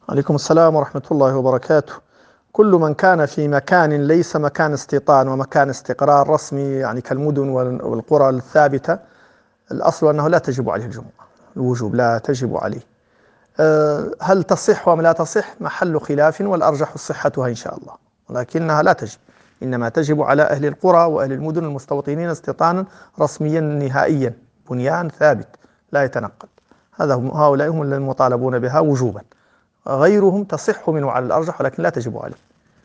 عليكم السلام ورحمة الله وبركاته. كل من كان في مكان ليس مكان استيطان ومكان استقرار رسمي، يعني كالمدن والقرى الثابتة، الأصل أنه لا تجب عليه الجمعة. الوجوب لا تجب عليه. هل تصح أم لا تصح محل خلاف، والأرجح صحتها إن شاء الله، ولكنها لا تجب. إنما تجب على أهل القرى وأهل المدن المستوطنين استيطانا رسميا نهائيا، بنيان ثابت لا يتنقل. هؤلاء هم المطالبون بها وجوبا. غيرهم تصح منه على الأرجح ولكن لا تجب عليه.